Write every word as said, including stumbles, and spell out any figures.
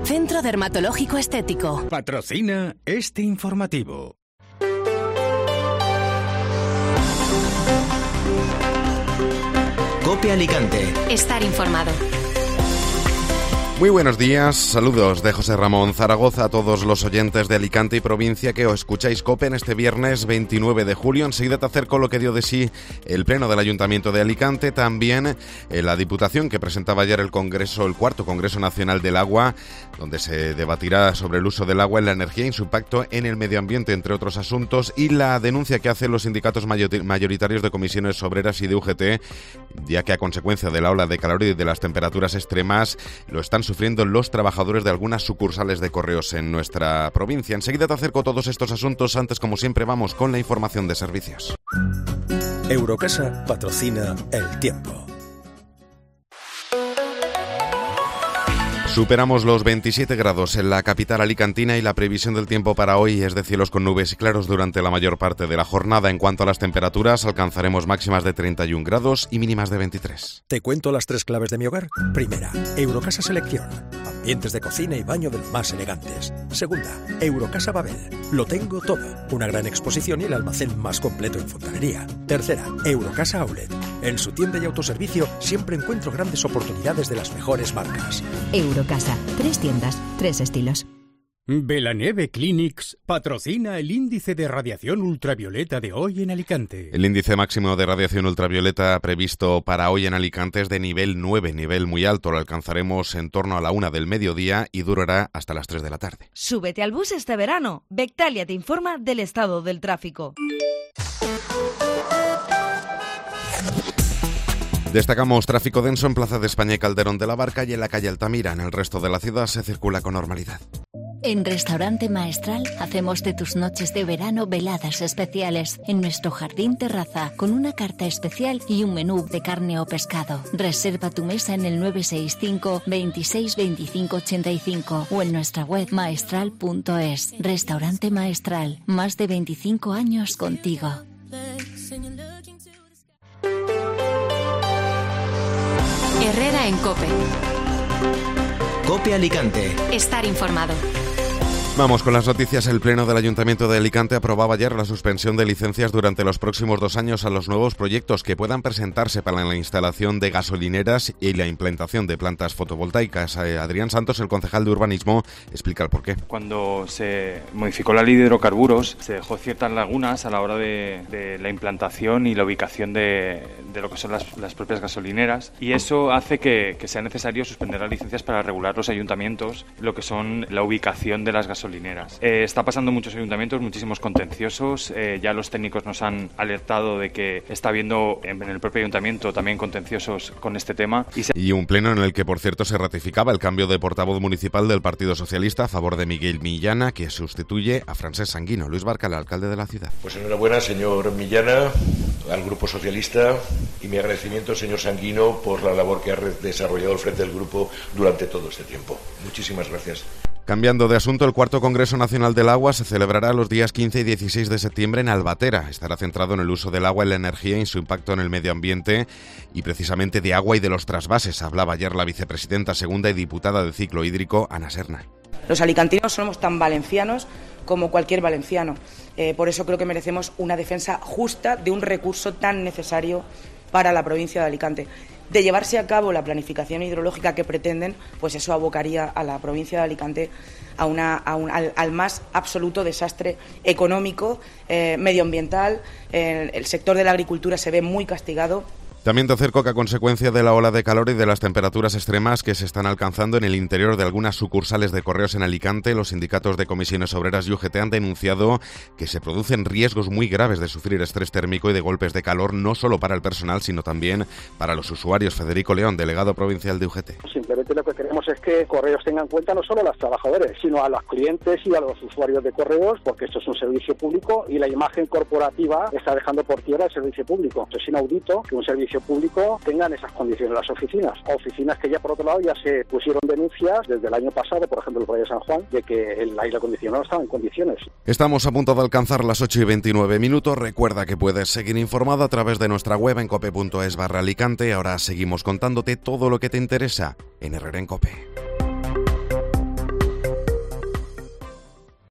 Centro Dermatológico Estético. Patrocina este informativo. COPE Alicante. Estar informado. Muy buenos días, saludos de José Ramón Zaragoza a todos los oyentes de Alicante y provincia que os escucháis COPE en este viernes veintinueve de julio. Enseguida te acerco lo que dio de sí el Pleno del Ayuntamiento de Alicante, también eh, la Diputación que presentaba ayer el Congreso, el cuarto Congreso Nacional del Agua, donde se debatirá sobre el uso del agua en la energía y su impacto en el medio ambiente, entre otros asuntos, y la denuncia que hacen los sindicatos mayoritarios de comisiones obreras y de U G T, ya que a consecuencia de la ola de calor y de las temperaturas extremas lo están sufriendo los trabajadores de algunas sucursales de correos en nuestra provincia. Enseguida te acerco todos estos asuntos. Antes, como siempre, vamos con la información de servicios. Eurocasa patrocina El Tiempo. Superamos los veintisiete grados en la capital alicantina y la previsión del tiempo para hoy es de cielos con nubes y claros durante la mayor parte de la jornada. En cuanto a las temperaturas, alcanzaremos máximas de treinta y un grados y mínimas de veintitrés. ¿Te cuento las tres claves de mi hogar? Primera, Eurocasa Selección. Ambientes de cocina y baño de los más elegantes. Segunda, Eurocasa Babel. Lo tengo todo. Una gran exposición y el almacén más completo en fontanería. Tercera, Eurocasa Outlet. En su tienda y autoservicio siempre encuentro grandes oportunidades de las mejores marcas. Eurocasa. Tres tiendas, tres estilos. Belaneve Clinics patrocina el índice de radiación ultravioleta de hoy en Alicante. El índice máximo de radiación ultravioleta previsto para hoy en Alicante es de nivel nueve, nivel muy alto. Lo alcanzaremos en torno a la una del mediodía y durará hasta las tres de la tarde. Súbete al bus este verano. Bectalia te informa del estado del tráfico. Destacamos tráfico denso en Plaza de España y Calderón de la Barca y en la calle Altamira. En el resto de la ciudad se circula con normalidad. En Restaurante Maestral hacemos de tus noches de verano veladas especiales en nuestro jardín terraza con una carta especial y un menú de carne o pescado. Reserva tu mesa en el nueve seis cinco, veintiséis, veinticinco, ochenta y cinco o en nuestra web maestral punto es. Restaurante Maestral, más de veinticinco años contigo. Herrera en COPE. COPE Alicante. Estar informado. Vamos con las noticias. El Pleno del Ayuntamiento de Alicante aprobaba ayer la suspensión de licencias durante los próximos dos años a los nuevos proyectos que puedan presentarse para la instalación de gasolineras y la implantación de plantas fotovoltaicas. Adrián Santos, el concejal de Urbanismo, explica el porqué. Cuando se modificó la ley de hidrocarburos, se dejó ciertas lagunas a la hora de, de la implantación y la ubicación de, de lo que son las, las propias gasolineras, y eso hace que, que sea necesario suspender las licencias para regular los ayuntamientos lo que son la ubicación de las gasolineras. Eh, está pasando en muchos ayuntamientos, muchísimos contenciosos. Eh, ya los técnicos nos han alertado de que está habiendo en, en el propio ayuntamiento también contenciosos con este tema. Y, se... y un pleno en el que, por cierto, se ratificaba el cambio de portavoz municipal del Partido Socialista a favor de Miguel Millana, que sustituye a Francesc Sanguino. Luis Barca, el alcalde de la ciudad. Pues enhorabuena, señor Millana, al Grupo Socialista, y mi agradecimiento, señor Sanguino, por la labor que ha desarrollado al frente del grupo durante todo este tiempo. Muchísimas gracias. Cambiando de asunto, el cuarto Congreso Nacional del Agua se celebrará los días quince y dieciséis de septiembre en Albatera. Estará centrado en el uso del agua en la energía y su impacto en el medio ambiente, y precisamente de agua y de los trasvases hablaba ayer la vicepresidenta segunda y diputada de Ciclo Hídrico, Ana Serna. Los alicantinos somos tan valencianos como cualquier valenciano. Eh, por eso creo que merecemos una defensa justa de un recurso tan necesario para la provincia de Alicante. De llevarse a cabo la planificación hidrológica que pretenden, pues eso abocaría a la provincia de Alicante a una, a un, al, al más absoluto desastre económico, eh, medioambiental. Eh, el sector de la agricultura se ve muy castigado. También te acerco que a consecuencia de la ola de calor y de las temperaturas extremas que se están alcanzando en el interior de algunas sucursales de correos en Alicante, los sindicatos de comisiones obreras y U G T han denunciado que se producen riesgos muy graves de sufrir estrés térmico y de golpes de calor, no solo para el personal, sino también para los usuarios. Federico León, delegado provincial de U G T. Simplemente lo que queremos es que Correos tenga en cuenta no solo a los trabajadores, sino a los clientes y a los usuarios de Correos, porque esto es un servicio público y la imagen corporativa está dejando por tierra el servicio público. Es inaudito que un servicio público tengan esas condiciones las oficinas. Oficinas que ya, por otro lado, ya se pusieron denuncias desde el año pasado, por ejemplo, el Valle de San Juan, de que el aire acondicionado estaba en condiciones. Estamos a punto de alcanzar las ocho y veintinueve minutos. Recuerda que puedes seguir informado a través de nuestra web en cope punto es barra Alicante. Ahora seguimos contándote todo lo que te interesa en Herrera en COPE.